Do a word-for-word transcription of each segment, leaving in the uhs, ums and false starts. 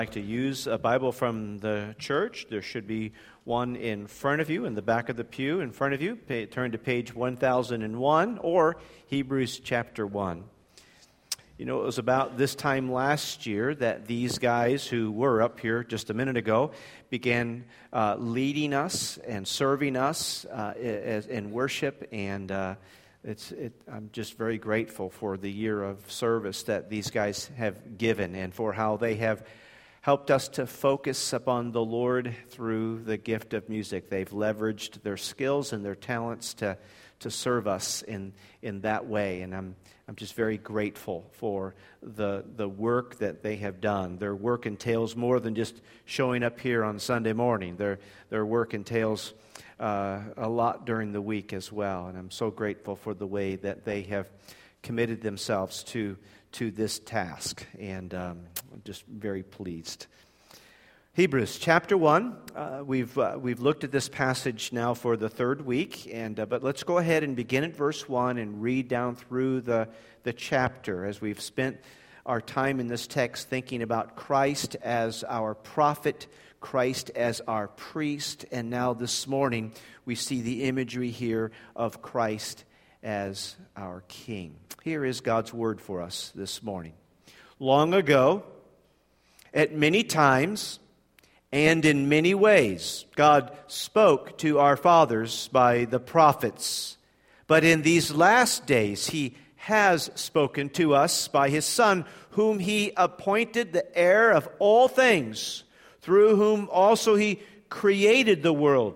Like to use a Bible from the church, there should be one in front of you, in the back of the pew in front of you. Pay, turn to page one thousand one or Hebrews chapter one. You know, it was about this time last year that these guys who were up here just a minute ago began uh, leading us and serving us uh, as, in worship, and uh, it's. It, I'm just very grateful for the year of service that these guys have given and for how they have helped us to focus upon the Lord through the gift of music. They've leveraged their skills and their talents to, to serve us in, in that way. And I'm I'm just very grateful for the the work that they have done. Their work entails more than just showing up here on Sunday morning. Their their work entails uh, a lot during the week as well. And I'm so grateful for the way that they have committed themselves to to this task, and um, I'm just very pleased. Hebrews chapter one. Uh, we've uh, we've looked at this passage now for the third week, and uh, but let's go ahead and begin at verse one and read down through the the chapter as we've spent our time in this text thinking about Christ as our prophet, Christ as our priest, and now this morning we see the imagery here of Christ as our King. Here is God's word for us this morning. Long ago, at many times and in many ways, God spoke to our fathers by the prophets. But in these last days, He has spoken to us by His Son, whom He appointed the heir of all things, through whom also He created the world.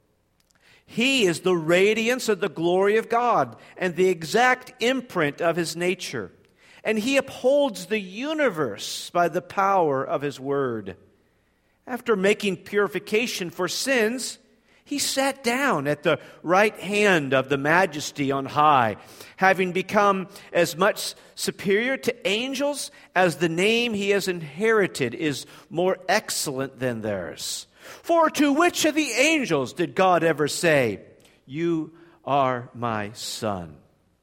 He is the radiance of the glory of God and the exact imprint of His nature. And He upholds the universe by the power of His word. After making purification for sins, He sat down at the right hand of the Majesty on high, having become as much superior to angels as the name He has inherited is more excellent than theirs. For to which of the angels did God ever say, "You are my son.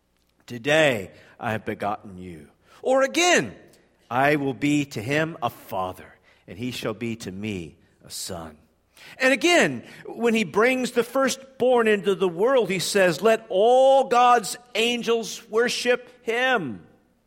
Today I have begotten you"? Or again, "I will be to him a father, and he shall be to me a son"? And again, when He brings the firstborn into the world, He says, "Let all God's angels worship Him."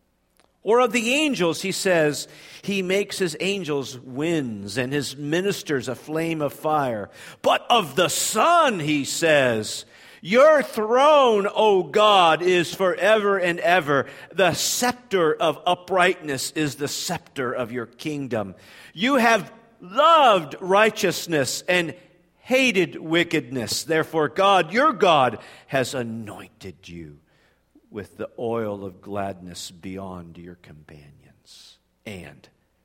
Or of the angels, He says, He makes His angels winds and His ministers a flame of fire. But of the Son, He says, "Your throne, O God, is forever and ever. The scepter of uprightness is the scepter of your kingdom. You have loved righteousness and hated wickedness. Therefore, God, your God, has anointed you with the oil of gladness beyond your companions. And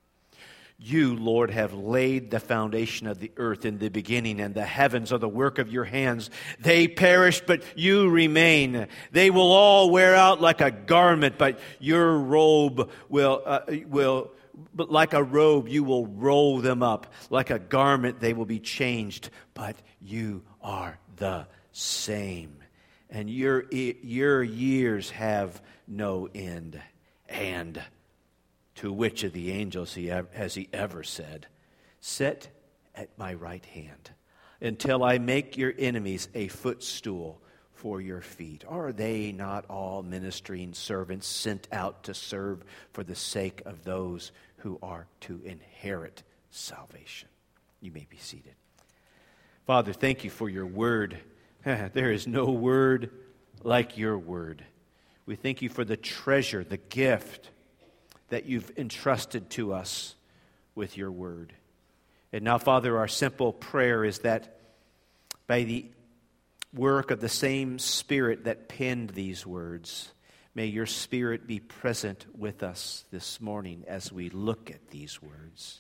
you, Lord, have laid the foundation of the earth in the beginning, and the heavens are the work of your hands. They perish, but you remain. They will all wear out like a garment, but your robe will, uh, will, but like a robe, you will roll them up. Like a garment, they will be changed, but you are the same. And your, your years have no end. And to which of the angels he ever, has He ever said, "Sit at my right hand until I make your enemies a footstool for your feet"? Are they not all ministering servants sent out to serve for the sake of those who are to inherit salvation? You may be seated. Father, thank you for your word. There is no word like your word. We thank you for the treasure, the gift that you've entrusted to us with your word. And now, Father, our simple prayer is that by the work of the same Spirit that penned these words, may your Spirit be present with us this morning as we look at these words.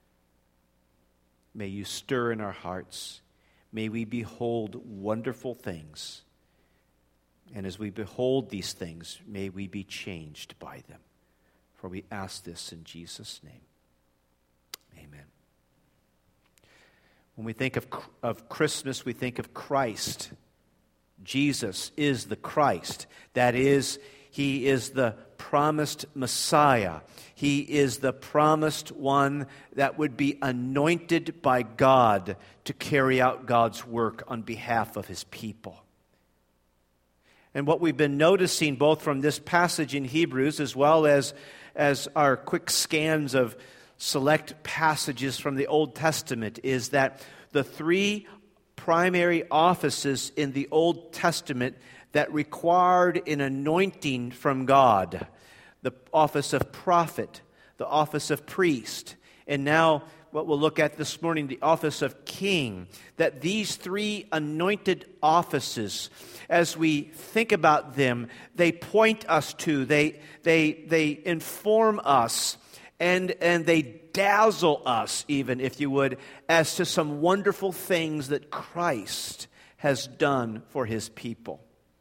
May you stir in our hearts. May we behold wonderful things. And as we behold these things, may we be changed by them. For we ask this in Jesus' name. Amen. When we think of, of Christmas, we think of Christ. Jesus is the Christ. That is, He is the promised Messiah. He is the promised one that would be anointed by God to carry out God's work on behalf of his people. And what we've been noticing both from this passage in Hebrews as well as, as our quick scans of select passages from the Old Testament is that the three primary offices in the Old Testament that required an anointing from God, the office of prophet, the office of priest, and now what we'll look at this morning, the office of king, that these three anointed offices, as we think about them, they point us to, they they they inform us, and and they dazzle us, even, if you would, as to some wonderful things that Christ has done for his people.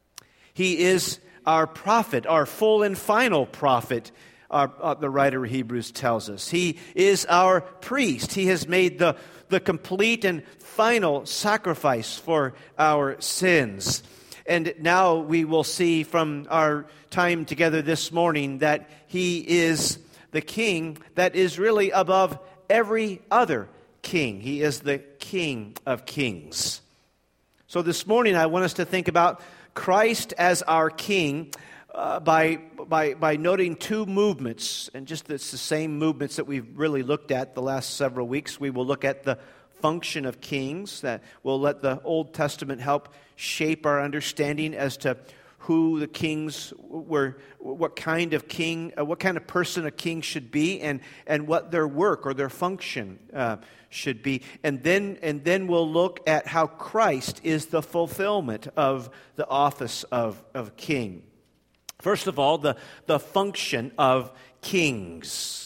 He is our prophet, our full and final prophet, our, uh, the writer of Hebrews tells us. He is our priest. He has made the, the complete and final sacrifice for our sins. And now we will see from our time together this morning that he is the king that is really above every other king. He is the King of Kings. So this morning I want us to think about Christ as our king uh, by, by, by noting two movements, and just it's the same movements that we've really looked at the last several weeks. We will look at the function of kings, that will let the Old Testament help shape our understanding as to who the kings were, what kind of king, uh, what kind of person a king should be, and and what their work or their function uh, should be. And then and then we'll look at how Christ is the fulfillment of the office of, of king. First of all, the, the function of kings.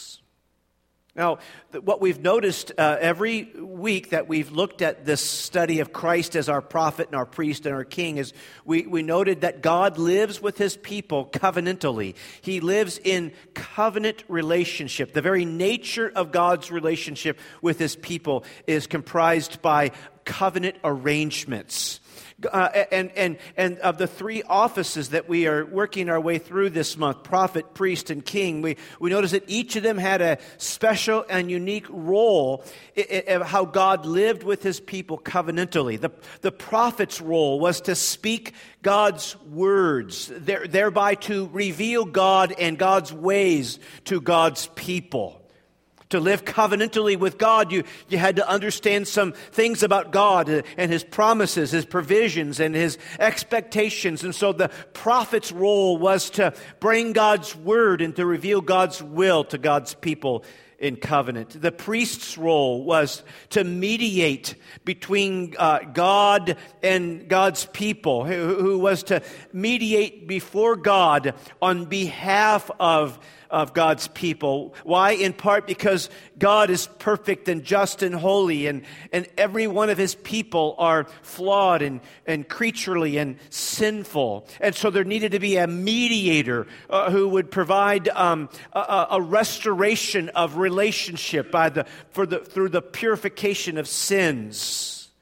Now, what we've noticed uh, every week that we've looked at this study of Christ as our prophet and our priest and our king is we, we noted that God lives with his people covenantally. He lives in covenant relationship. The very nature of God's relationship with his people is comprised by covenant arrangements. Uh, and, and, and of the three offices that we are working our way through this month, prophet, priest, and king, we, we notice that each of them had a special and unique role in, in how God lived with his people covenantally. The, the prophet's role was to speak God's words, there, thereby to reveal God and God's ways to God's people. To live covenantally with God, you, you had to understand some things about God and his promises, his provisions, and his expectations. And so the prophet's role was to bring God's word and to reveal God's will to God's people in covenant. The priest's role was to mediate between uh, God and God's people, who, who was to mediate before God on behalf of of God's people. Why? In part because God is perfect and just and holy, and, and every one of his people are flawed and, and creaturely and sinful. And so there needed to be a mediator uh, who would provide um, a, a restoration of relationship by the, for the, through the purification of sins.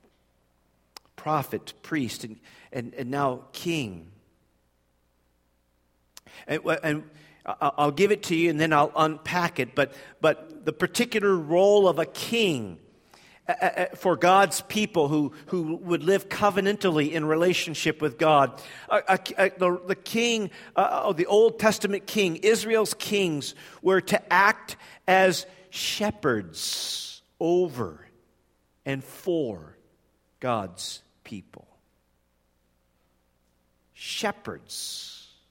Prophet, priest, and, and, and now king. And, and I'll give it to you and then I'll unpack it. But but the particular role of a king for God's people who, who would live covenantally in relationship with God. Uh, uh, the, the king, uh, the Old Testament king, Israel's kings, were to act as shepherds over and for God's people. Shepherds.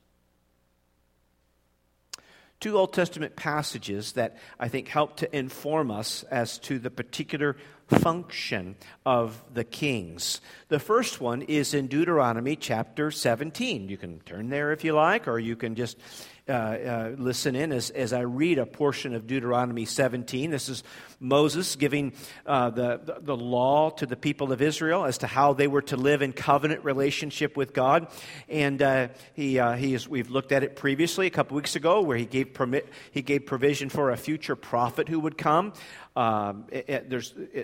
Two Old Testament passages that I think help to inform us as to the particular function of the kings. The first one is in Deuteronomy chapter seventeen. You can turn there if you like, or you can just uh, uh, listen in as, as I read a portion of Deuteronomy seventeen. This is Moses giving uh, the, the, the law to the people of Israel as to how they were to live in covenant relationship with God. And uh, he uh, he is, we've looked at it previously a couple weeks ago, where he gave permit he gave provision for a future prophet who would come. Um, it, it, there's it,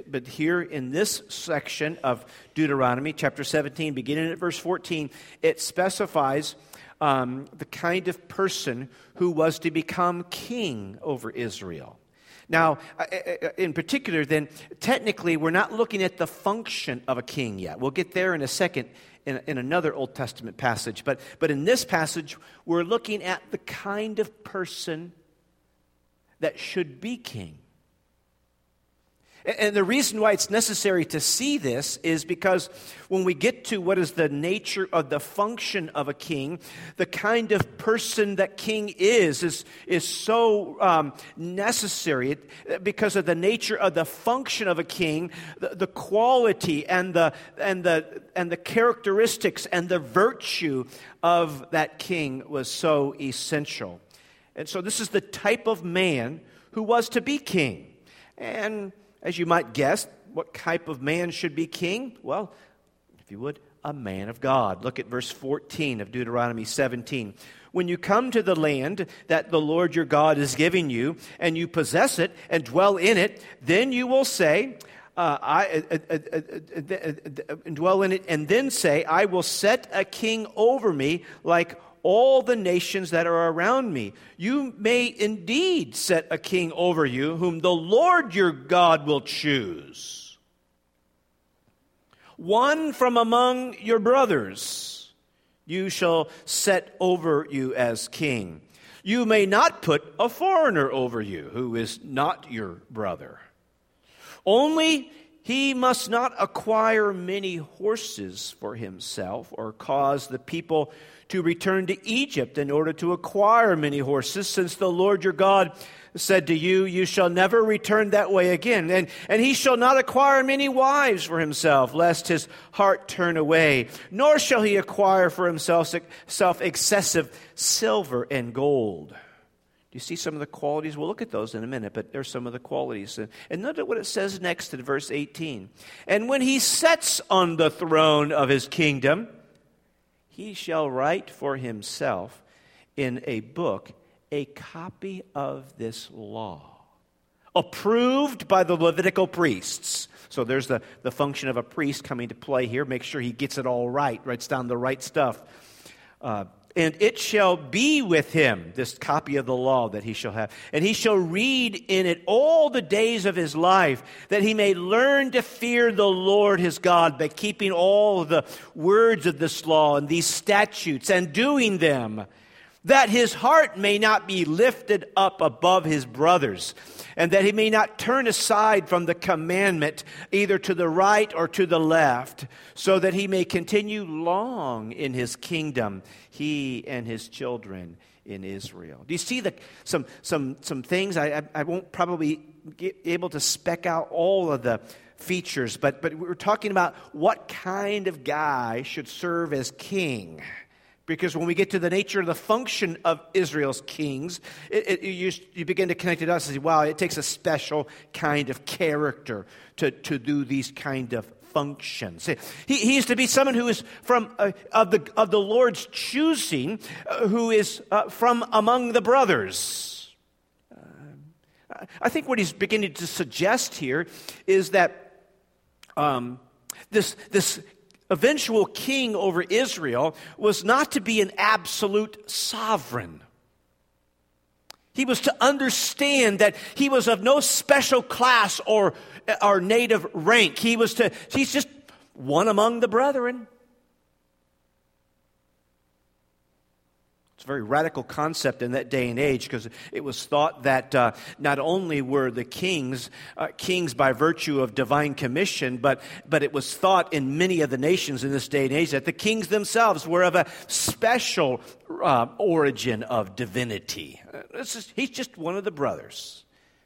but, but here in this section of Deuteronomy, chapter seventeen, beginning at verse fourteen, it specifies um, the kind of person who was to become king over Israel. Now, in particular, then, technically, we're not looking at the function of a king yet. We'll get there in a second in, in another Old Testament passage. But, but in this passage, we're looking at the kind of person that should be king. And the reason why it's necessary to see this is because when we get to what is the nature of the function of a king, the kind of person that king is is, is so um, necessary because of the nature of the function of a king, the, the quality and the and the and the characteristics and the virtue of that king was so essential. And so this is the type of man who was to be king. And as you might guess, what type of man should be king? Well, if you would, a man of God. Look at verse fourteen of Deuteronomy seventeen. When you come to the land that the Lord your God is giving you, and you possess it and dwell in it, then you will say, uh, I uh, uh, uh, uh, uh, dwell in it, and then say, I will set a king over me like all the nations that are around me. You may indeed set a king over you, whom the Lord your God will choose. One from among your brothers you shall set over you as king. You may not put a foreigner over you, who is not your brother. Only he must not acquire many horses for himself, or cause the people to return to Egypt in order to acquire many horses, since the Lord your God said to you, you shall never return that way again. And, and he shall not acquire many wives for himself, lest his heart turn away. Nor shall he acquire for himself self excessive silver and gold. Do you see some of the qualities? We'll look at those in a minute, but there's some of the qualities. And note what it says next in verse eighteen. And when he sets on the throne of his kingdom, he shall write for himself in a book a copy of this law, approved by the Levitical priests. So there's the, the function of a priest coming to play here. Make sure he gets it all right, writes down the right stuff. Uh, and it shall be with him, this copy of the law that he shall have. And he shall read in it all the days of his life, that he may learn to fear the Lord his God by keeping all the words of this law and these statutes and doing them, that his heart may not be lifted up above his brothers, and that he may not turn aside from the commandment either to the right or to the left, so that he may continue long in his kingdom, he and his children in Israel. Do you see the some some some things? I I, I won't probably be able to spec out all of the features, but but we're talking about what kind of guy should serve as king. Because when we get to the nature of the function of Israel's kings, it, it, you, you begin to connect it to us and say, wow, it takes a special kind of character to, to do these kind of functions. He, he is to be someone who is from uh, of the of the Lord's choosing, uh, who is uh, from among the brothers. Uh, I think what he's beginning to suggest here is that um, this this. eventual king over Israel was not to be an absolute sovereign. He was to understand that he was of no special class or, or native rank. He was to, he's just one among the brethren. It's a very radical concept in that day and age, because it was thought that uh, not only were the kings uh, kings by virtue of divine commission, but but it was thought in many of the nations in this day and age that the kings themselves were of a special uh, origin of divinity. This is, he's just one of the brothers.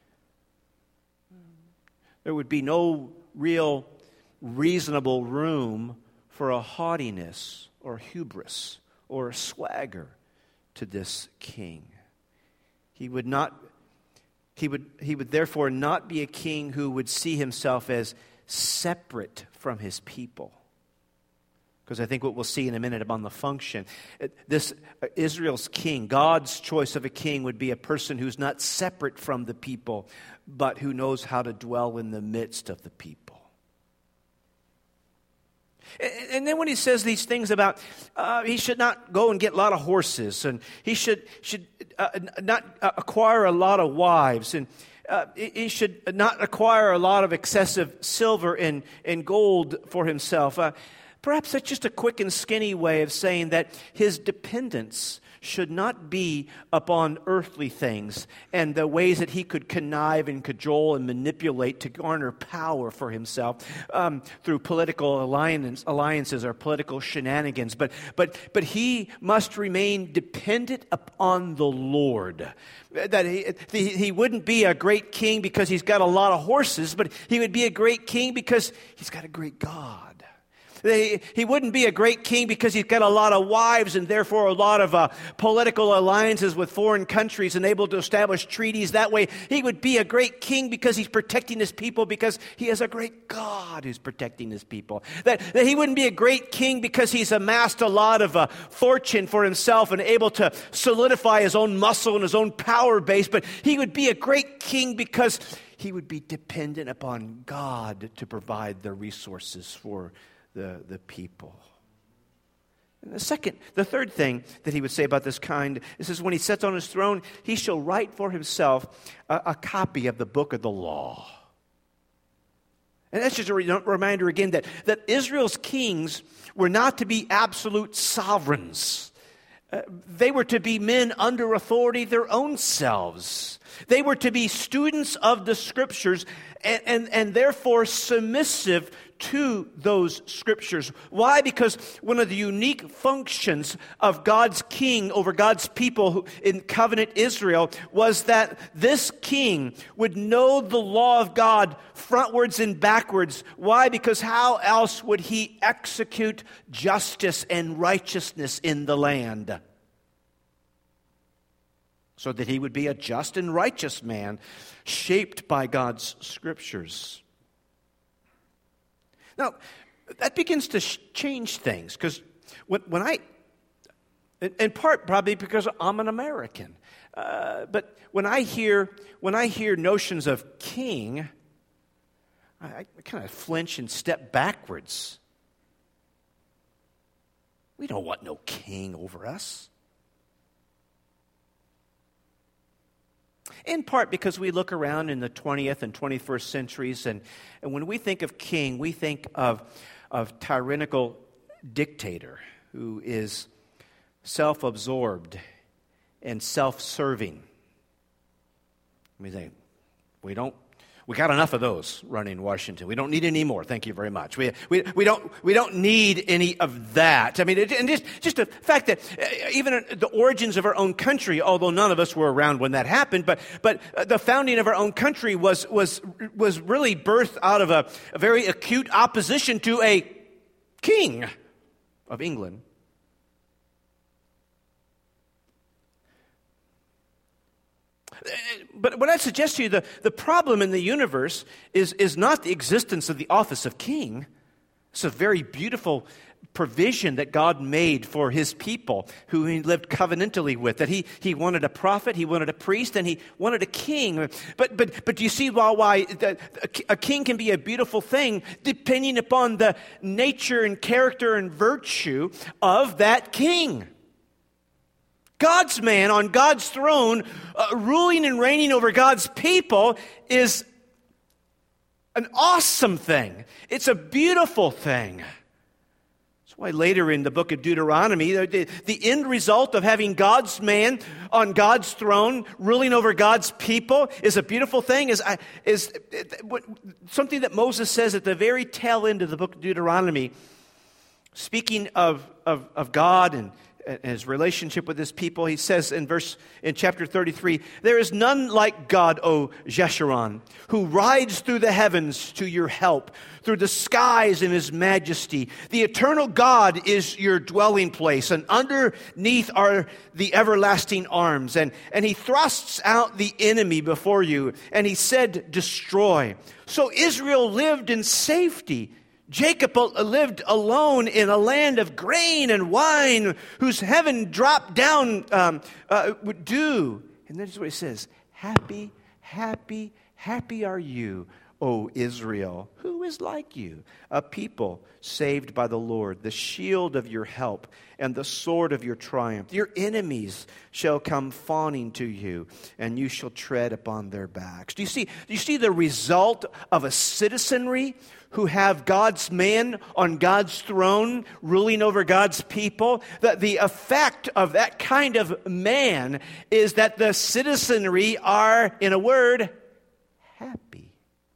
There would be no real reasonable room for a haughtiness or hubris or a swagger to this king. He would not he would he would therefore not be a king who would see himself as separate from his people. because I think what we'll see in a minute about the function, this uh, Israel's king, God's choice of a king would be a person who's not separate from the people, but who knows how to dwell in the midst of the people. And then when he says these things about uh, he should not go and get a lot of horses, and he should should uh, not acquire a lot of wives, and uh, he should not acquire a lot of excessive silver and, and gold for himself. Uh, perhaps that's just a quick and skinny way of saying that his dependence should not be upon earthly things and the ways that he could connive and cajole and manipulate to garner power for himself um, through political alliance, alliances or political shenanigans. But, but, but he must remain dependent upon the Lord. That he, he wouldn't be a great king because he's got a lot of horses, but he would be a great king because he's got a great God. He wouldn't be a great king because he's got a lot of wives and therefore a lot of uh, political alliances with foreign countries and able to establish treaties that way. He would be a great king because he's protecting his people because he has a great God who's protecting his people. That, that he wouldn't be a great king because he's amassed a lot of uh, fortune for himself and able to solidify his own muscle and his own power base, but he would be a great king because he would be dependent upon God to provide the resources for The, the people. And the second, the third thing that he would say about this kind is, is when he sits on his throne, he shall write for himself a, a copy of the book of the law. And that's just a re- reminder again that, that Israel's kings were not to be absolute sovereigns. Uh, they were to be men under authority their own selves. They were to be students of the Scriptures and, and, and therefore submissive to those Scriptures. Why? Because one of the unique functions of God's king over God's people who, in covenant Israel was that this king would know the law of God frontwards and backwards. Why? Because how else would he execute justice and righteousness in the land? So that he would be a just and righteous man shaped by God's Scriptures. Now, that begins to sh- change things, because when, when I, in, in part probably because I'm an American, uh, but when I hear when I hear notions of king, I, I kind of flinch and step backwards. We don't want no king over us. In part because we look around in the twentieth and twenty-first centuries, and, and when we think of king, we think of, of tyrannical dictator who is self-absorbed and self-serving. We think, we don't, we got enough of those running Washington. We don't need any more. Thank you very much. We we we don't we don't need any of that. I mean, it, and just just the fact that even the origins of our own country, although none of us were around when that happened, but but the founding of our own country was was was really birthed out of a, a very acute opposition to a king of England. But what I suggest to you, the, the problem in the universe is, is not the existence of the office of king. It's a very beautiful provision that God made for his people who he lived covenantally with, that he, he wanted a prophet, he wanted a priest, and he wanted a king. But but but do you see why, why the, a king can be a beautiful thing depending upon the nature and character and virtue of that king? God's man on God's throne, uh, ruling and reigning over God's people, is an awesome thing. It's a beautiful thing. That's why later in the book of Deuteronomy, the, the end result of having God's man on God's throne, ruling over God's people, is a beautiful thing. Is, is something that Moses says at the very tail end of the book of Deuteronomy, speaking of, of, of God and his relationship with his people. He says in verse in chapter thirty-three, "There is none like God, O Jeshurun, who rides through the heavens to your help, through the skies in his majesty. The eternal God is your dwelling place, and underneath are the everlasting arms. And, and he thrusts out the enemy before you, and he said, destroy. So Israel lived in safety Jacob lived alone in a land of grain and wine, whose heaven dropped down um, uh, dew. And this is what he says, happy, happy, happy are you, O Israel, who is like you, a people saved by the Lord, the shield of your help and the sword of your triumph. Your enemies shall come fawning to you, and you shall tread upon their backs. Do you see, do you see the result of a citizenry who have God's man on God's throne, ruling over God's people? The, the effect of that kind of man is that the citizenry are, in a word, happy.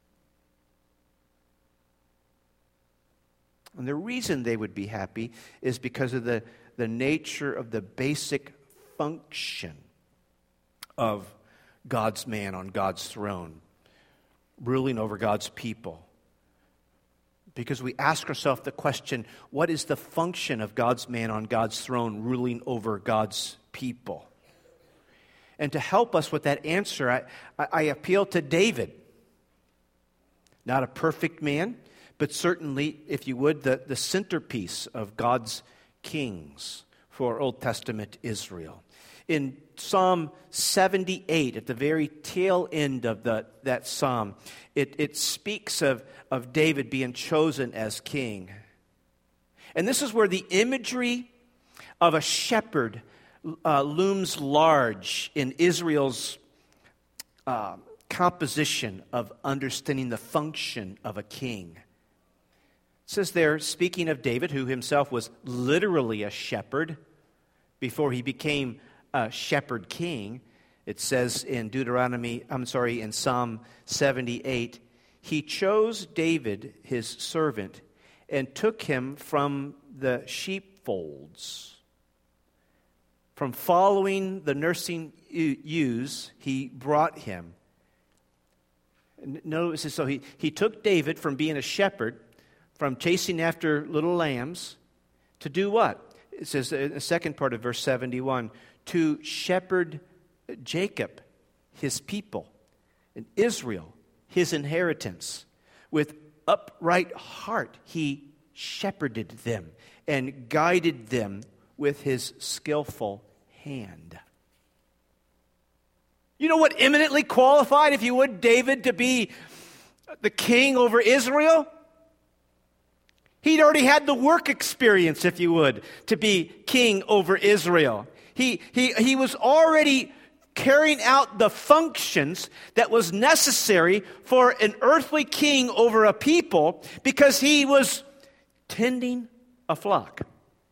And the reason they would be happy is because of the, the nature of the basic function of God's man on God's throne, ruling over God's people. Because we ask ourselves the question, what is the function of God's man on God's throne, ruling over God's people? And to help us with that answer, I, I appeal to David. Not a perfect man, but certainly, if you would, the, the centerpiece of God's kings for Old Testament Israel. In Psalm seventy-eight, at the very tail end of the, that psalm, it, it speaks of, of David being chosen as king. And this is where the imagery of a shepherd uh, looms large in Israel's uh, composition of understanding the function of a king. It says there, speaking of David, who himself was literally a shepherd before he became a shepherd king, it says in Deuteronomy, I'm sorry, in Psalm seventy-eight, he chose David, his servant, and took him from the sheepfolds. From following the nursing ewes, he brought him. Notice, so he, he took David from being a shepherd, from chasing after little lambs, to do what? It says in the second part of verse seventy-one, to shepherd Jacob, his people, and Israel, his inheritance. With upright heart, he shepherded them and guided them with his skillful hand. You know what eminently qualified, if you would, David to be the king over Israel? He'd already had the work experience, if you would, to be king over Israel. He, he, he was already carrying out the functions that was necessary for an earthly king over a people because he was tending a flock.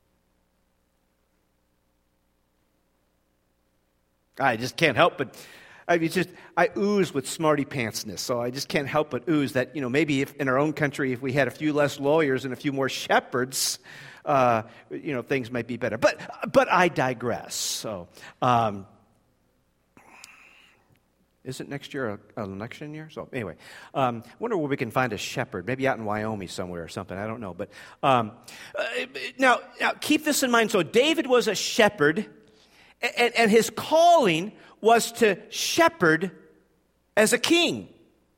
I just can't help but I mean, just I ooze with smarty pantsness, so I just can't help but ooze that, you know, maybe if in our own country, if we had a few less lawyers and a few more shepherds, uh, you know, things might be better. But but I digress. So, um, isn't next year an election year? So anyway, um, I wonder where we can find a shepherd, maybe out in Wyoming somewhere or something. I don't know. But um, uh, now, now keep this in mind. So David was a shepherd, and, and his calling was to shepherd as a king.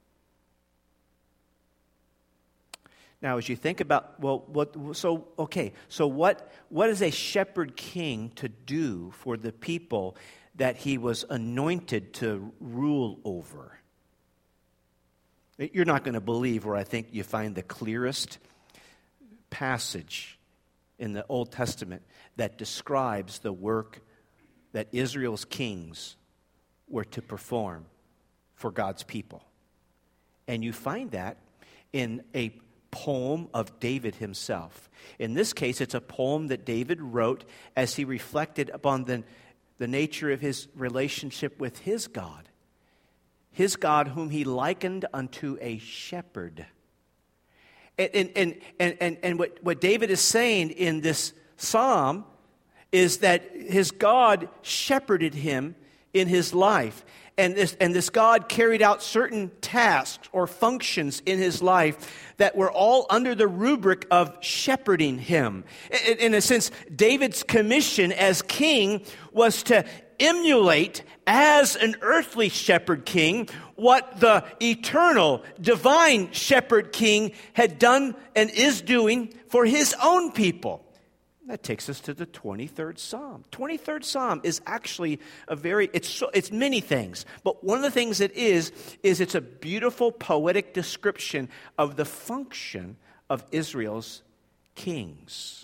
Now, as you think about, well, what, so, okay, so what, what is a shepherd king to do for the people that he was anointed to rule over? You're not going to believe where I think you find the clearest passage in the Old Testament that describes the work that Israel's kings were to perform for God's people. And you find that in a poem of David himself. In this case, it's a poem that David wrote as he reflected upon the, the nature of his relationship with his God. His God whom he likened unto a shepherd. And, and, and, and, and, and what, what David is saying in this psalm is that his God shepherded him in his life. And this, and this God carried out certain tasks or functions in his life that were all under the rubric of shepherding him. In, in a sense, David's commission as king was to emulate, as an earthly shepherd king, what the eternal, divine shepherd king had done and is doing for his own people. That takes us to the twenty-third Psalm. twenty-third Psalm is actually a very, it's so, it's many things, but one of the things it is, is it's a beautiful poetic description of the function of Israel's kings.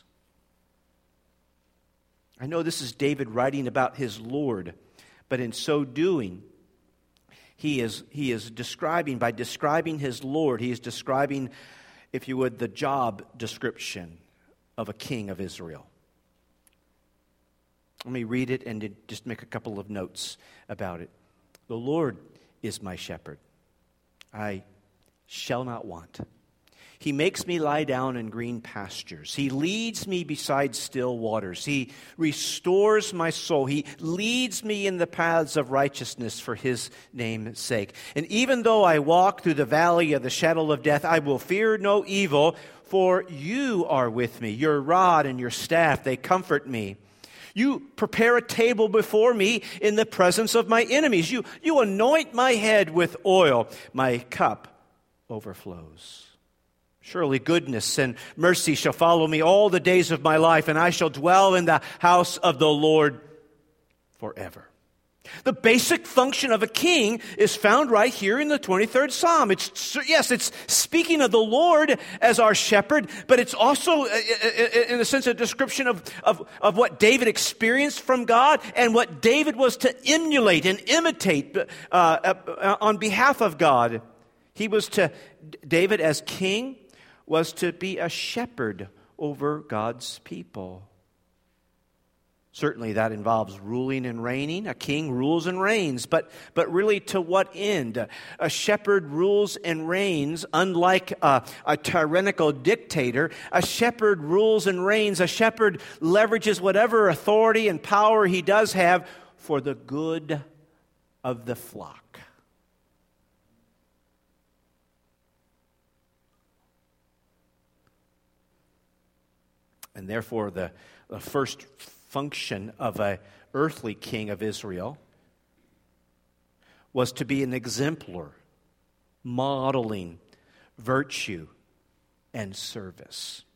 I know this is David writing about his Lord, but in so doing, he is, he is describing, by describing his Lord, he is describing, if you would, the job description of a king of Israel. Let me read it and just make a couple of notes about it. The Lord is my shepherd. I shall not want. He makes me lie down in green pastures. He leads me beside still waters. He restores my soul. He leads me in the paths of righteousness for his name's sake. And even though I walk through the valley of the shadow of death, I will fear no evil, for you are with me. Your rod and your staff, they comfort me. You prepare a table before me in the presence of my enemies. You, you anoint my head with oil. My cup overflows. Surely goodness and mercy shall follow me all the days of my life, and I shall dwell in the house of the Lord forever. The basic function of a king is found right here in the twenty-third Psalm. It's, yes, it's speaking of the Lord as our shepherd, but it's also, in a sense, a description of, of, of what David experienced from God and what David was to emulate and imitate uh, on behalf of God. He was to, David as king, was to be a shepherd over God's people. Certainly that involves ruling and reigning. A king rules and reigns, but, but really to what end? A shepherd rules and reigns, unlike a, a tyrannical dictator. A shepherd rules and reigns. A shepherd leverages whatever authority and power he does have for the good of the flock. And therefore, the, the first function of an earthly king of Israel was to be an exemplar, modeling virtue and service.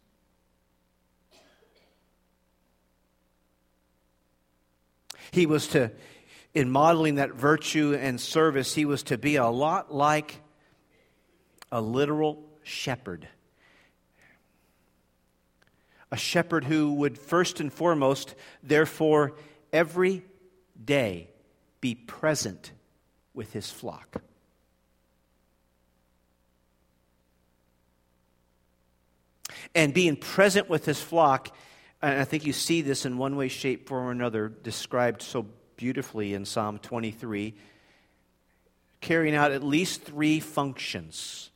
He was to, in modeling that virtue and service, he was to be a lot like a literal shepherd. A shepherd who would first and foremost, therefore, every day be present with his flock. And being present with his flock, and I think you see this in one way, shape, or another, described so beautifully in Psalm twenty-three, carrying out at least three functions.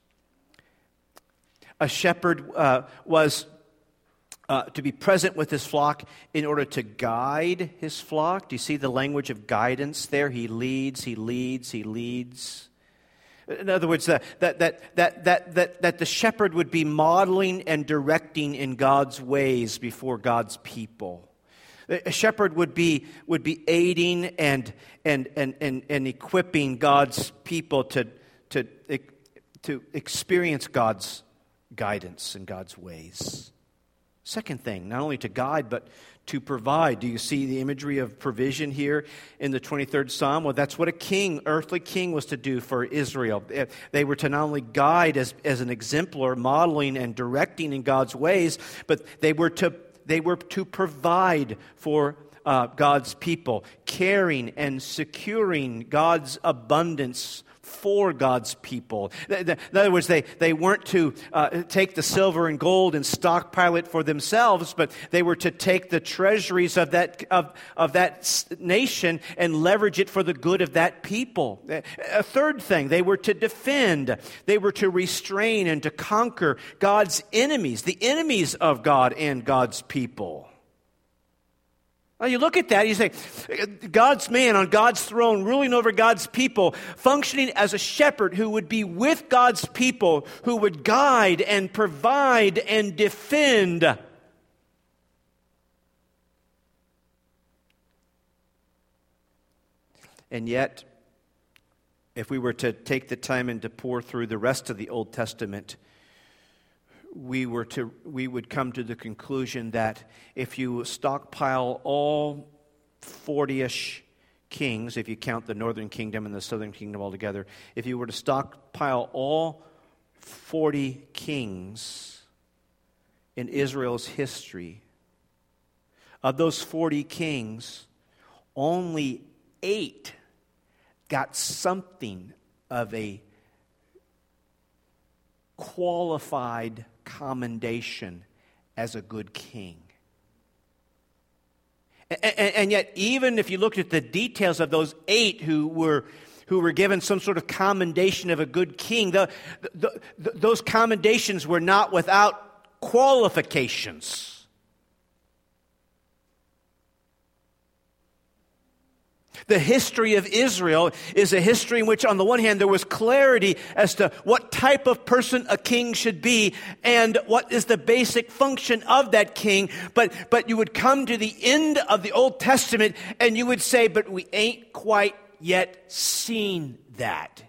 A shepherd uh, was Uh, to be present with his flock in order to guide his flock. Do you see the language of guidance there? He leads, he leads, he leads. In other words, that, that, that, that, that, that, that the shepherd would be modeling and directing in God's ways before God's people. A shepherd would be would be aiding and and and and, and equipping God's people to to to experience God's guidance and God's ways. Second thing, not only to guide, but to provide. Do you see the imagery of provision here in the twenty-third Psalm? Well, that's what a king, earthly king, was to do for Israel. They were to not only guide as, as an exemplar, modeling and directing in God's ways, but they were to they were to provide for uh, God's people, caring and securing God's abundance for God's people. In other words, they, they weren't to uh, take the silver and gold and stockpile it for themselves, but they were to take the treasuries of that of, of that nation and leverage it for the good of that people. A third thing, they were to defend. They were to restrain and to conquer God's enemies, the enemies of God and God's people. Now you look at that, you say, God's man on God's throne, ruling over God's people, functioning as a shepherd who would be with God's people, who would guide and provide and defend. And yet, if we were to take the time and to pour through the rest of the Old Testament, we were to we would come to the conclusion that if you stockpile all forty-ish kings, if you count the northern kingdom and the southern kingdom altogether, if you were to stockpile all forty kings in Israel's history, of those forty kings, only eight got something of a qualified commendation as a good king. And, and, and yet, even if you looked at the details of those eight who were who were given some sort of commendation of a good king, the, the, the, those commendations were not without qualifications. The history of Israel is a history in which, on the one hand, there was clarity as to what type of person a king should be and what is the basic function of that king. But, but you would come to the end of the Old Testament and you would say, but we ain't quite yet seen that.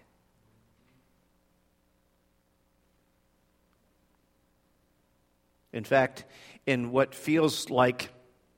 In fact, in what feels like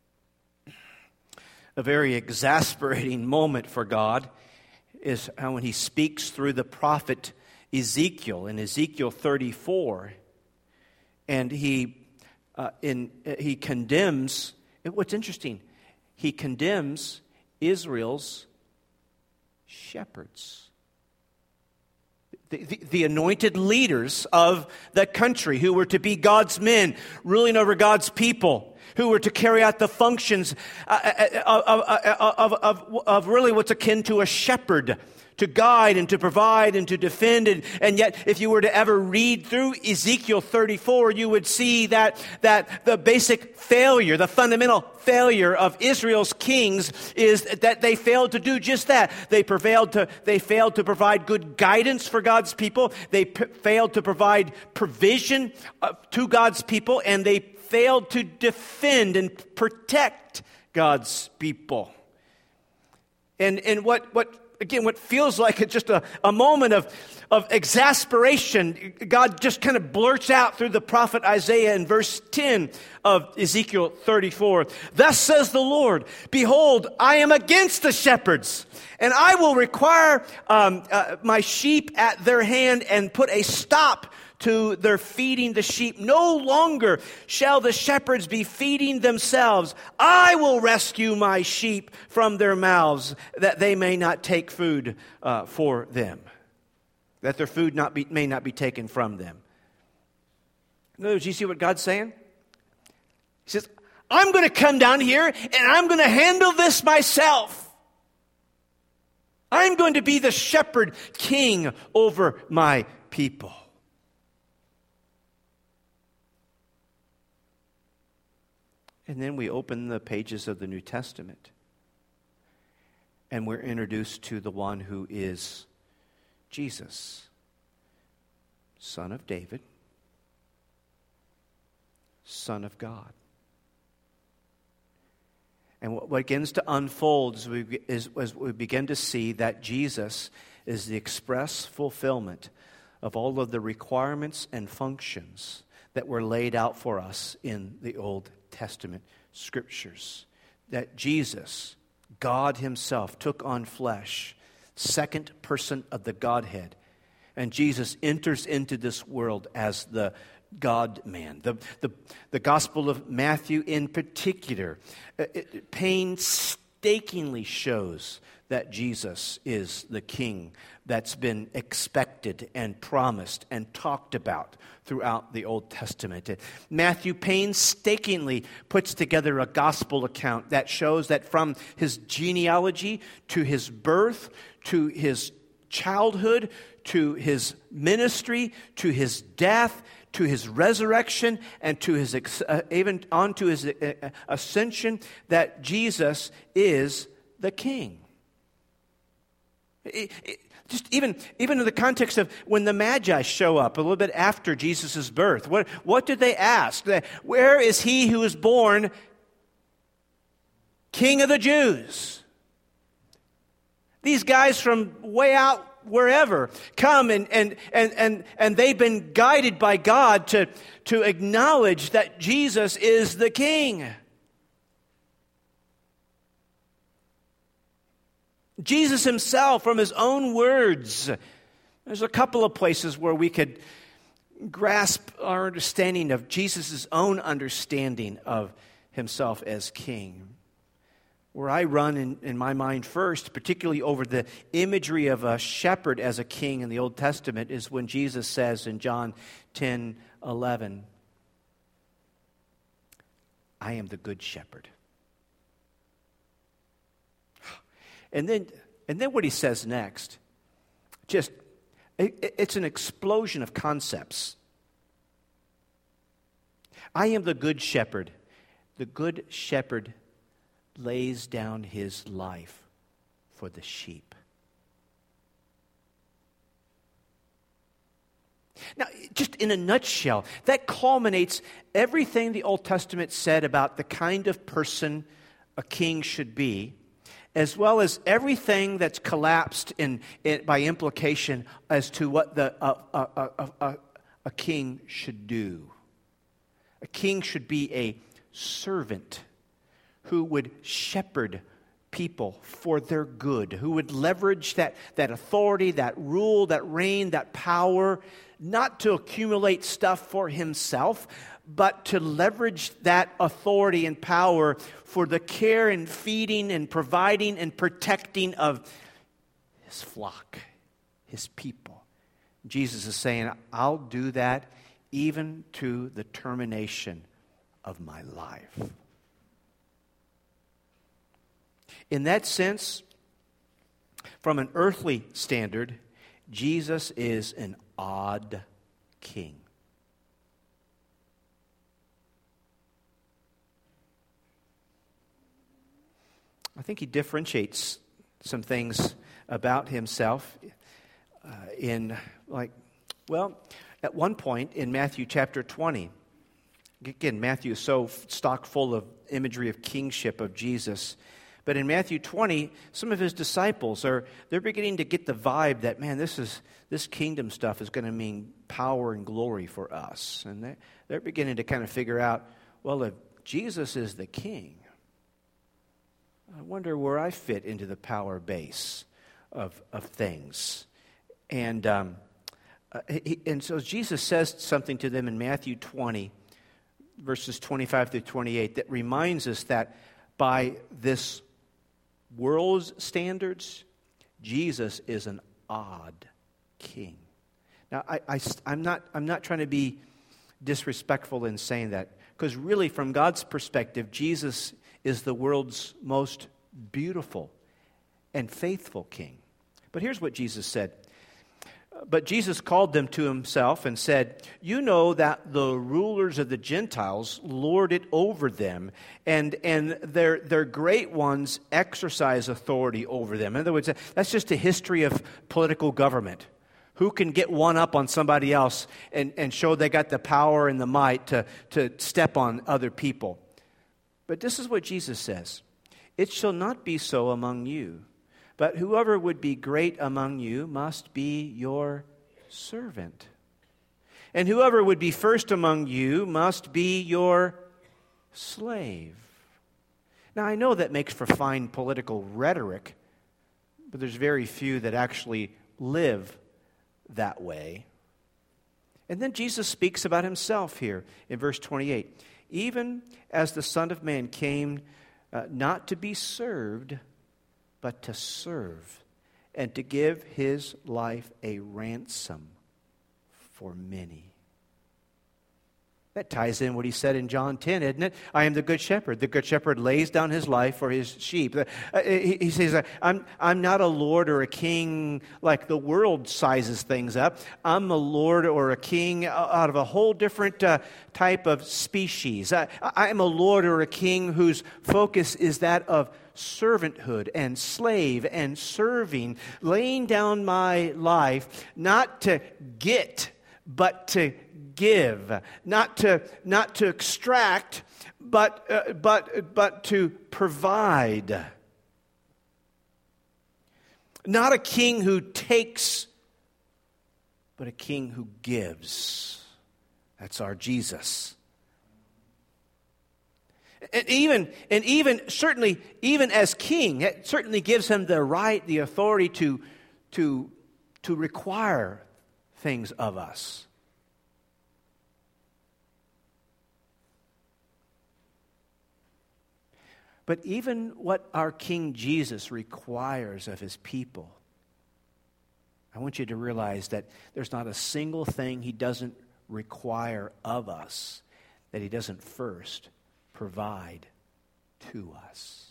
a very exasperating moment for God is how when he speaks through the prophet Ezekiel in Ezekiel thirty-four, and he uh, in uh, he condemns. What's interesting, he condemns Israel's shepherds, the, the, the anointed leaders of the country who were to be God's men, ruling over God's people, who were to carry out the functions of, of, of, of really what's akin to a shepherd, to guide and to provide and to defend. And, and yet, if you were to ever read through Ezekiel thirty-four, you would see that, that the basic failure, the fundamental failure of Israel's kings is that they failed to do just that. They prevailed to, they failed to provide good guidance for God's people. They p- failed to provide provision uh, to God's people, and they failed to defend and protect God's people. And and what what again what feels like it's just a, a moment of, of exasperation, God just kind of blurts out through the prophet Isaiah in verse ten of Ezekiel thirty-four. Thus says the Lord, behold, I am against the shepherds, and I will require um, uh, my sheep at their hand and put a stop to their feeding the sheep. No longer shall the shepherds be feeding themselves. I will rescue my sheep from their mouths, that they may not take food uh, for them, that their food not be, may not be taken from them. In other words, you see what God's saying? He says, I'm going to come down here and I'm going to handle this myself. I'm going to be the shepherd king over my people. And then we open the pages of the New Testament, and we're introduced to the one who is Jesus, Son of David, Son of God. And what begins to unfold is we, is, as we begin to see that Jesus is the express fulfillment of all of the requirements and functions that were laid out for us in the Old Testament scriptures. That Jesus, God himself, took on flesh, second person of the Godhead, and Jesus enters into this world as the God-man. The, the, the Gospel of Matthew in particular it painstakingly shows that Jesus is the King that's been expected and promised and talked about throughout the Old Testament. Matthew painstakingly puts together a gospel account that shows that from his genealogy to his birth, to his childhood, to his ministry, to his death, to his resurrection, and to his uh, even on to his uh, ascension, that Jesus is the King. It, it, just even, even in the context of when the Magi show up a little bit after Jesus' birth, what, what did they ask? Where is he who is born King of the Jews? These guys from way out wherever, come and, and, and, and, and they've been guided by God to, to acknowledge that Jesus is the King. Jesus himself, from his own words, there's a couple of places where we could grasp our understanding of Jesus' own understanding of himself as King. Where I run in, in my mind first, particularly over the imagery of a shepherd as a king in the Old Testament, is when Jesus says in John ten eleven, I am the good shepherd. And then, and then what he says next, just, it, it's an explosion of concepts. I am the good shepherd. The good shepherd lays down his life for the sheep. Now, just in a nutshell, that culminates everything the Old Testament said about the kind of person a king should be, as well as everything that's collapsed in, in by implication as to what the uh, uh, uh, uh, a king should do. A king should be a servant who would shepherd people for their good, who would leverage that, that authority, that rule, that reign, that power, not to accumulate stuff for himself, but to leverage that authority and power for the care and feeding and providing and protecting of his flock, his people. Jesus is saying, I'll do that even to the termination of my life. In that sense, from an earthly standard, Jesus is an odd king. I think he differentiates some things about himself uh, in, like, well, at one point in Matthew chapter twenty, again, Matthew is so stock full of imagery of kingship of Jesus. But in Matthew twenty, some of his disciples are, they're beginning to get the vibe that, man, this is this kingdom stuff is going to mean power and glory for us. And they, they're beginning to kind of figure out, well, if Jesus is the king, I wonder where I fit into the power base of, of things. And, um, uh, he, and so Jesus says something to them in Matthew twenty, verses twenty-five through twenty-eight, that reminds us that by this world's standards, Jesus is an odd king. Now, I, I, I'm not, I'm not trying to be disrespectful in saying that, because really, from God's perspective, Jesus is the world's most beautiful and faithful king. But here's what Jesus said. But Jesus called them to himself and said, you know that the rulers of the Gentiles lord it over them, and, and their, their great ones exercise authority over them. In other words, that's just a history of political government. Who can get one up on somebody else and, and show they got the power and the might to, to step on other people. But this is what Jesus says. It shall not be so among you. But whoever would be great among you must be your servant. And whoever would be first among you must be your slave. Now, I know that makes for fine political rhetoric, but there's very few that actually live that way. And then Jesus speaks about himself here in verse twenty-eight. Even as the Son of Man came uh, not to be served, but to serve, and to give his life a ransom for many. That ties in what he said in John ten, isn't it? I am the good shepherd. The good shepherd lays down his life for his sheep. Uh, he, he says, I'm, I'm not a lord or a king like the world sizes things up. I'm a lord or a king out of a whole different uh, type of species. I, I am a lord or a king whose focus is that of servanthood and slave and serving, laying down my life not to get, but to give, not to not to extract, but uh, but but to provide. Not a king who takes, but a king who gives. That's our Jesus. And even, and even, certainly, even as king, it certainly gives him the right, the authority to, to, to require things of us. But even what our King Jesus requires of his people, I want you to realize that there's not a single thing he doesn't require of us that he doesn't first provide to us.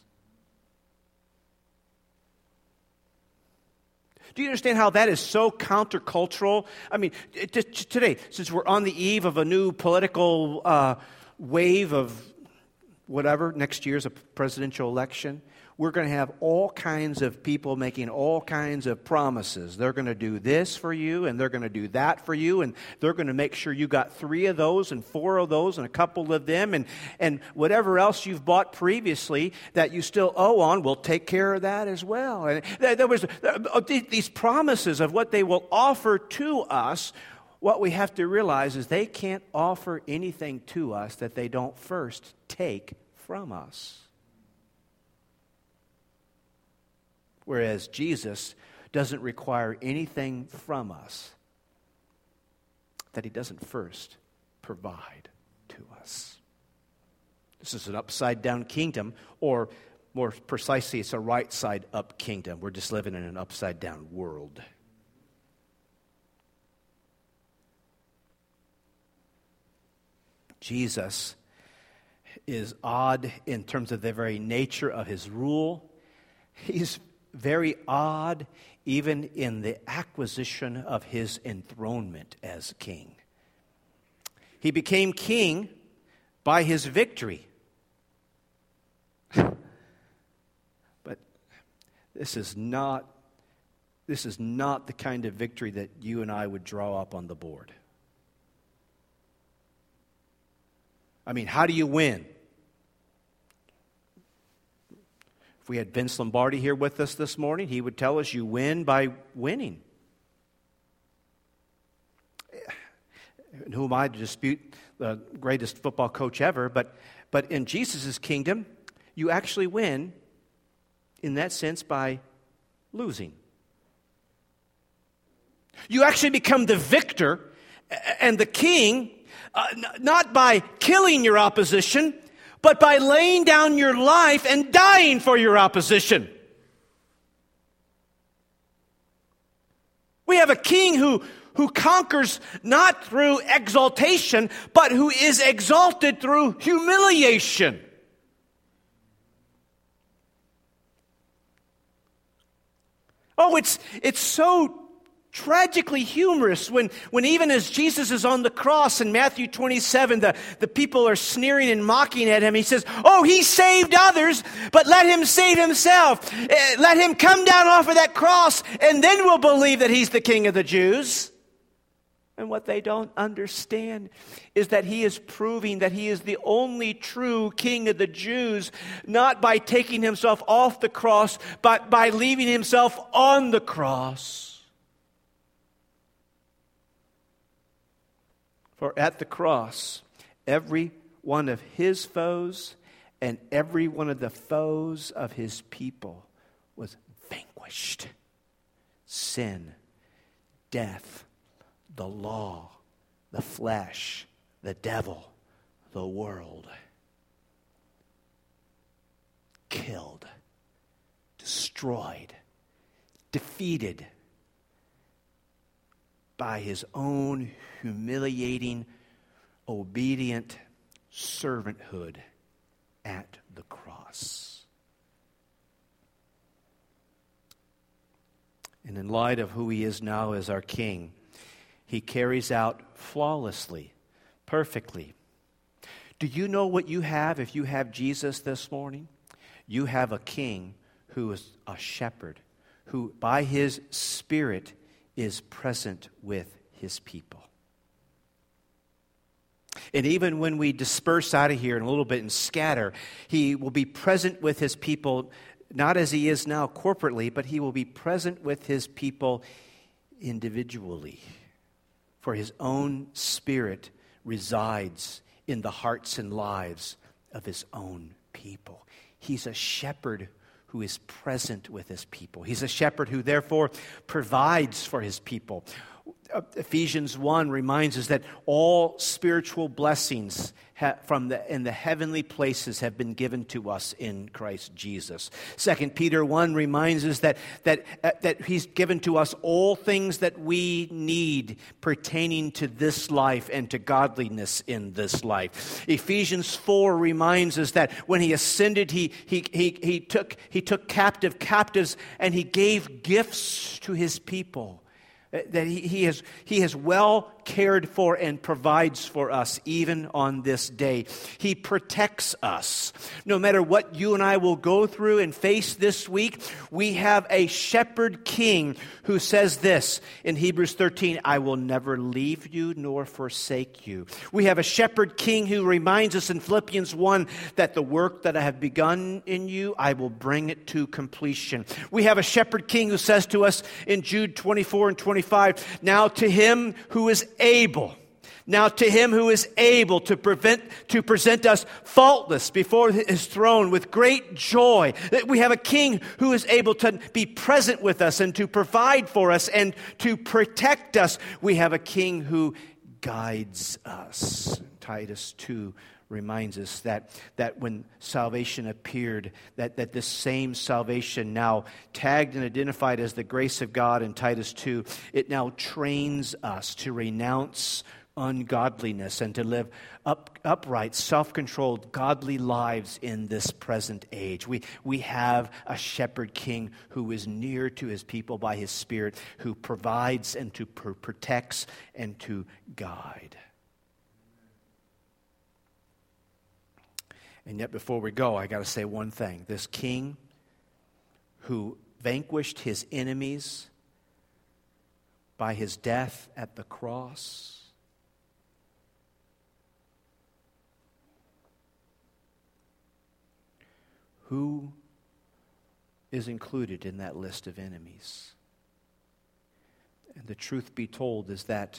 Do you understand how that is so countercultural? I mean, t- t- today, since we're on the eve of a new political uh, wave of whatever, next year's a presidential election, we're going to have all kinds of people making all kinds of promises. They're going to do this for you, and they're going to do that for you, and they're going to make sure you got three of those and four of those and a couple of them, and, and whatever else you've bought previously that you still owe on, we'll take care of that as well. And there was these promises of what they will offer to us. What we have to realize is they can't offer anything to us that they don't first take from us. Whereas Jesus doesn't require anything from us that he doesn't first provide to us. This is an upside-down kingdom, or more precisely, it's a right-side-up kingdom. We're just living in an upside-down world. Jesus is odd in terms of the very nature of his rule. He's very odd even in the acquisition of his enthronement as king. He became king by his victory. But this is not this is not the kind of victory that you and I would draw up on the board. I mean, how do you win? If we had Vince Lombardi here with us this morning, he would tell us you win by winning. And who am I to dispute the greatest football coach ever? But, but in Jesus' kingdom, you actually win, in that sense, by losing. You actually become the victor and the king, uh, not by killing your opposition, but by laying down your life and dying for your opposition. We have a king who, who conquers not through exaltation, but who is exalted through humiliation. Oh, it's it's so tragically humorous when, when even as Jesus is on the cross in Matthew twenty-seven, the, the people are sneering and mocking at him. He says, oh, he saved others, but let him save himself. Uh, let him come down off of that cross, and then we'll believe that he's the King of the Jews. And what they don't understand is that he is proving that he is the only true King of the Jews, not by taking himself off the cross, but by leaving himself on the cross. For at the cross, every one of his foes and every one of the foes of his people was vanquished. Sin, death, the law, the flesh, the devil, the world. Killed, destroyed, defeated by his own humiliating, obedient servanthood at the cross. And in light of who he is now as our King, he carries out flawlessly, perfectly. Do you know what you have if you have Jesus this morning? You have a King who is a shepherd, who by his Spirit is present with his people. And even when we disperse out of here in a little bit and scatter, he will be present with his people not as he is now corporately, but he will be present with his people individually. For his own Spirit resides in the hearts and lives of his own people. He's a shepherd who is present with his people. He's a shepherd who therefore provides for his people. Ephesians one reminds us that all spiritual blessings ha- from the in the heavenly places have been given to us in Christ Jesus. Second Peter one reminds us that that uh, that he's given to us all things that we need pertaining to this life and to godliness in this life. Ephesians four reminds us that when he ascended, he he he he took he took captive captives and he gave gifts to his people. That he, he, has, he has well cared for and provides for us even on this day. He protects us. No matter what you and I will go through and face this week, we have a shepherd king who says this in Hebrews thirteen, I will never leave you nor forsake you. We have a shepherd king who reminds us in Philippians one that the work that I have begun in you, I will bring it to completion. We have a shepherd king who says to us in Jude twenty-four and twenty-five, now to him who is able, now to him who is able to prevent to present us faultless before his throne with great joy. That we have a king who is able to be present with us and to provide for us and to protect us. We have a king who guides us. Titus two reminds us that, that when salvation appeared, that, that this same salvation now tagged and identified as the grace of God in Titus two, it now trains us to renounce ungodliness and to live up, upright, self-controlled, godly lives in this present age. We, we have a shepherd king who is near to his people by his Spirit, who provides and to pr- protects and to guide. And yet before we go, I got to say one thing. This king who vanquished his enemies by his death at the cross, who is included in that list of enemies? And the truth be told is that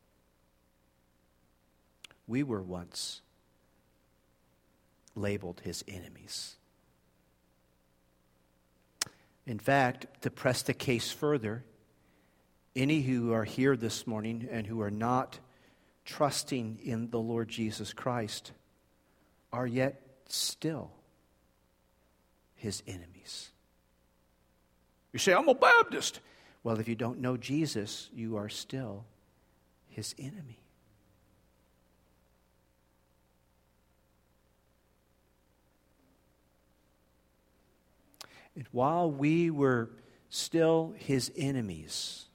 we were once labeled his enemies. In fact, to press the case further, any who are here this morning and who are not trusting in the Lord Jesus Christ are yet still his enemies. You say, I'm a Baptist. Well, if you don't know Jesus, you are still his enemy. And while we were still his enemies,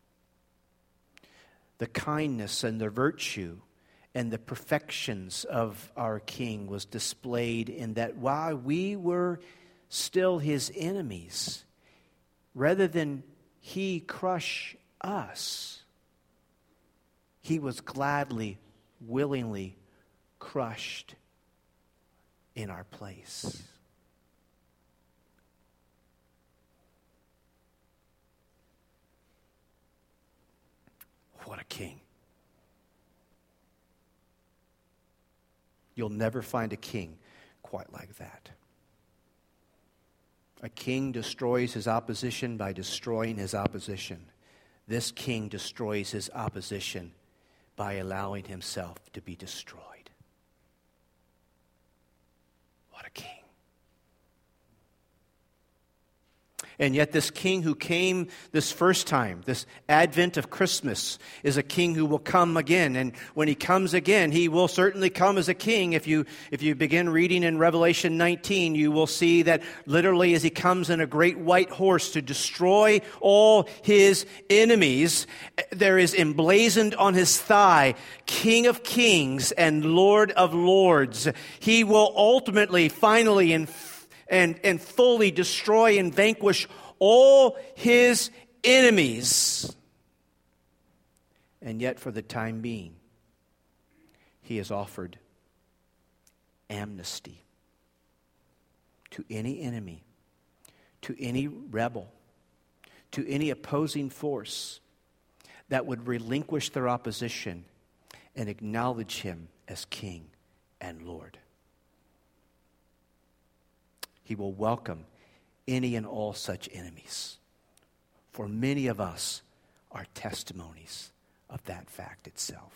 the kindness and the virtue and the perfections of our King was displayed in that while we were still his enemies, rather than he crush us, he was gladly, willingly crushed in our place. What a king. You'll never find a king quite like that. A king destroys his opposition by destroying his opposition. This king destroys his opposition by allowing himself to be destroyed. What a king. And yet this king who came this first time, this advent of Christmas, is a king who will come again. And when he comes again, he will certainly come as a king. If you if you begin reading in Revelation nineteen, you will see that literally as he comes in a great white horse to destroy all his enemies, there is emblazoned on his thigh, King of Kings and Lord of Lords. He will ultimately, finally, and And, and fully destroy and vanquish all his enemies. And yet, for the time being, he has offered amnesty to any enemy to any rebel, to any opposing force that would relinquish their opposition and acknowledge him as King and Lord. He will welcome any and all such enemies. For many of us are testimonies of that fact itself.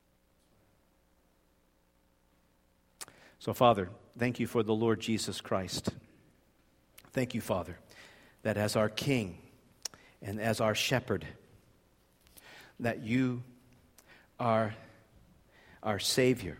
So, Father, thank you for the Lord Jesus Christ. Thank you, Father, that as our King and as our shepherd, that you are our Savior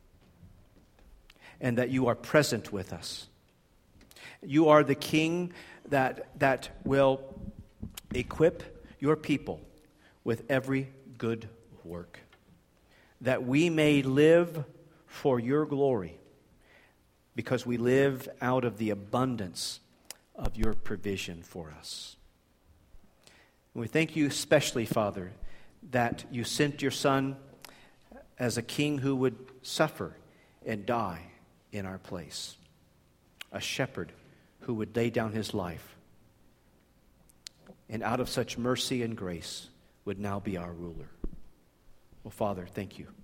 and that you are present with us. You are the King that, that will equip your people with every good work, that we may live for your glory, because we live out of the abundance of your provision for us. And we thank you especially, Father, that you sent your Son as a King who would suffer and die in our place, a shepherd who would lay down his life, and out of such mercy and grace would now be our ruler. Well, Father, thank you.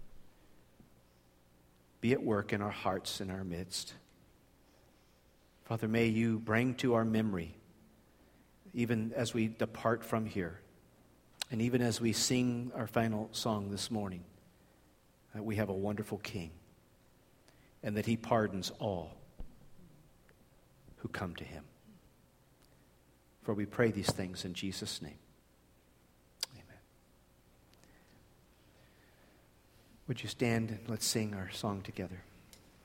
Be at work in our hearts, in our midst. Father, may you bring to our memory, even as we depart from here, and even as we sing our final song this morning, that we have a wonderful King, and that he pardons all who come to him. For we pray these things in Jesus' name. Amen. Would you stand and let's sing our song together?